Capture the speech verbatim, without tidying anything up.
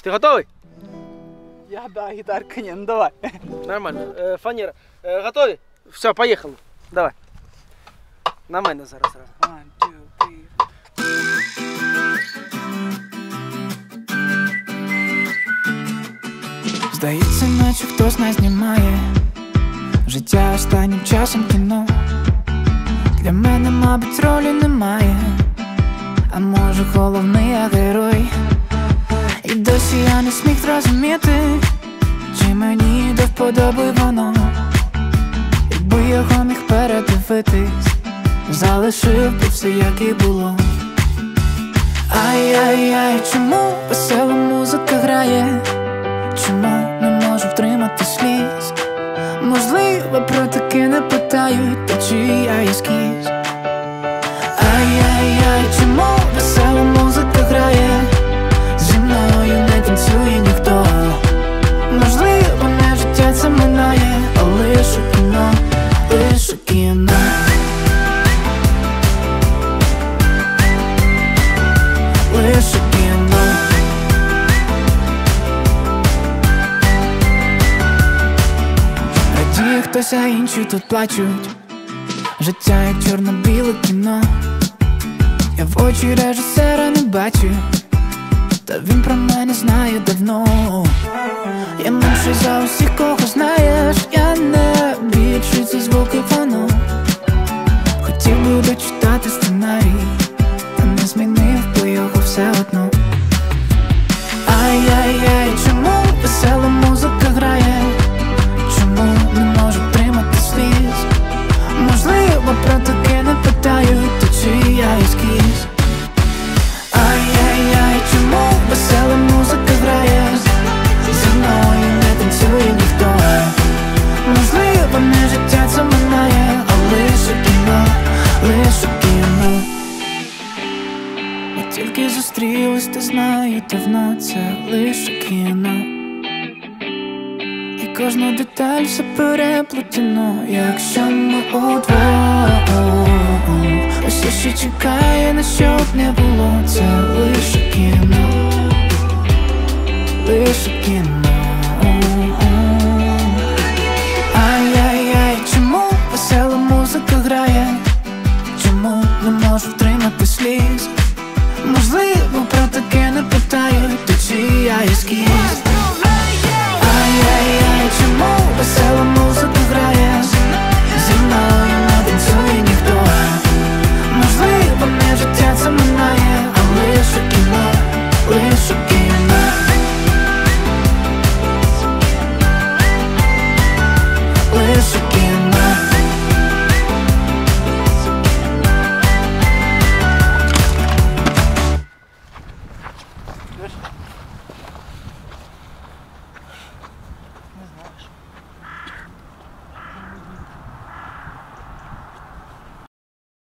Ти готовий? Я, да, гітарка, ні, ну давай. Нормально. Е, фанера. Е, готові? Все, поїхали. Давай. На мене зараз. One, two, three. Здається, наче хтось нас знімає. Життя останнім часом кіно. Для мене, мабуть, ролі немає. А може, головний я герой. І досі я не зміг зрозуміти, чи мені до вподоби воно. Якби його міг передивитись, залишив би все, як і було. Ай-яй-яй, чому весела музика грає? Чому не можу втримати сліз? Можливо, про таке не питають, та чи я ескіз. Ай-яй-яй, чому весела музика грає? Зі мною не танцює ніхто. Можливо, не життя це минає, а лише кіно, лише кіно. Лише кіно. Радіє хтось, а інші тут плачуть. Життя як чорно-біле кіно. Я в очі режисера не бачу, та він про мене знає давно. Я менший за усіх, кого знаєш. Я не більший, ці звуки воно. Хотів би дочитати сценарій, та не змінив би його все одно. Ай-яй-яй, чому весела музика грає? Чому не можу втримати сліз? Можливо, про таке не питають, та чи я ескіз. Ай-яй-яй, чому весела музика грає? Зі мною не танцює ніхто. Можливо, не життя це минає, а лише кіно, лише кіно. Ми тільки зустрілись, ти знаю, давно це лише кіно. І кожна деталь все переплетено, якщо ми удвох. Усе, що чекає, на що б не було, це лише кіно, лише кіно.